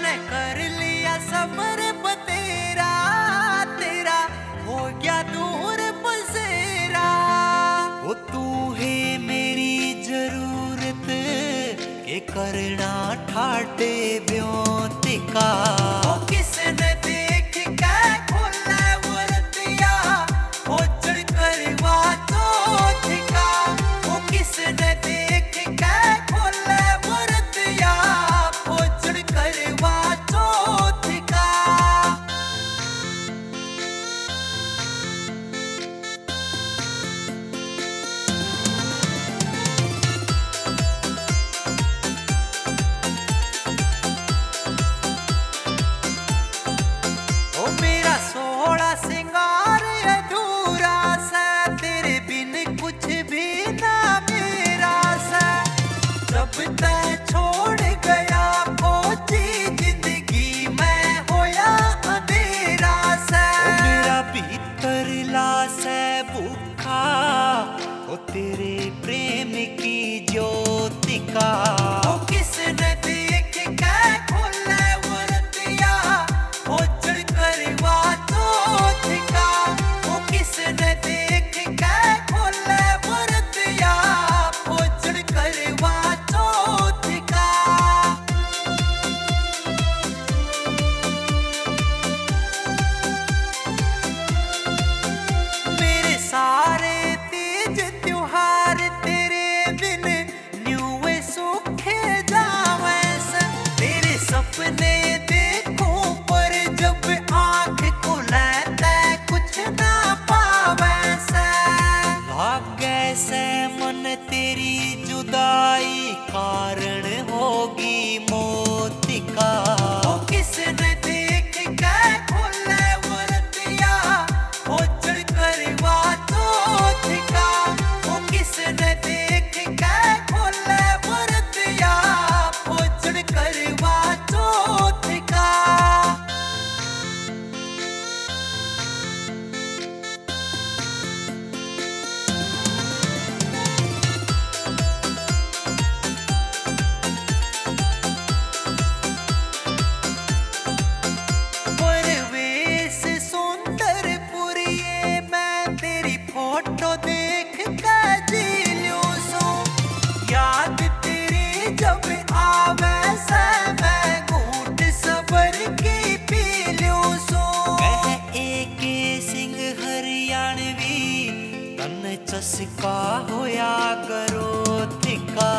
मैंने कर लिया सबर बतेरा, तेरा हो गया दूर बसेरा। वो तू है मेरी जरूरत के करना ठाटे ब्यों का। वो किसने देख के खोला वरदिया, वो चढ़ करवा चौथ का। वो किसने देख के खोला वरदिया, वो चढ़ करवा चौथ का। मेरा सोहरा सिंगार अधूरा सा, तेरे बिन कुछ भी ना मेरा सा। जब तय छोड़ गया पहुंची जिंदगी में होया अंधेरा सा। मेरा भीतर लाश है भूखा, वो तेरे प्रेम की ज्योति का। वो किसने देख के खोला वरदिया, वो चढ़ करवा चौथ का। वो किसने देख के खोला वरदिया, वो चढ़ करवा चौथ का। मेरे सारे तीज त्योहार तेरे बिन न्यूए सूखे जावे सा। तेरे सपने देखूं पर जब आँख खुले तै कुछ ना पावे सा। लागे से मन तेरी जुदाई कारण होगी मौत का। वो किसने देख के खोला वरदिया, वो चढ़ करवा चौथ का। वो किसने देख के खोला वरदिया, वो चढ़ करवा चौथ का। परवेश सुंदर पुरिये, मैं तेरी फोटो देख के जी ल्यूं सो। याद तेरी जब आवे से, मैं घूंट सबर की पी ल्यूं सो। मैं एक सिंह हरियाणवी, तन चस्का होया करो थिका।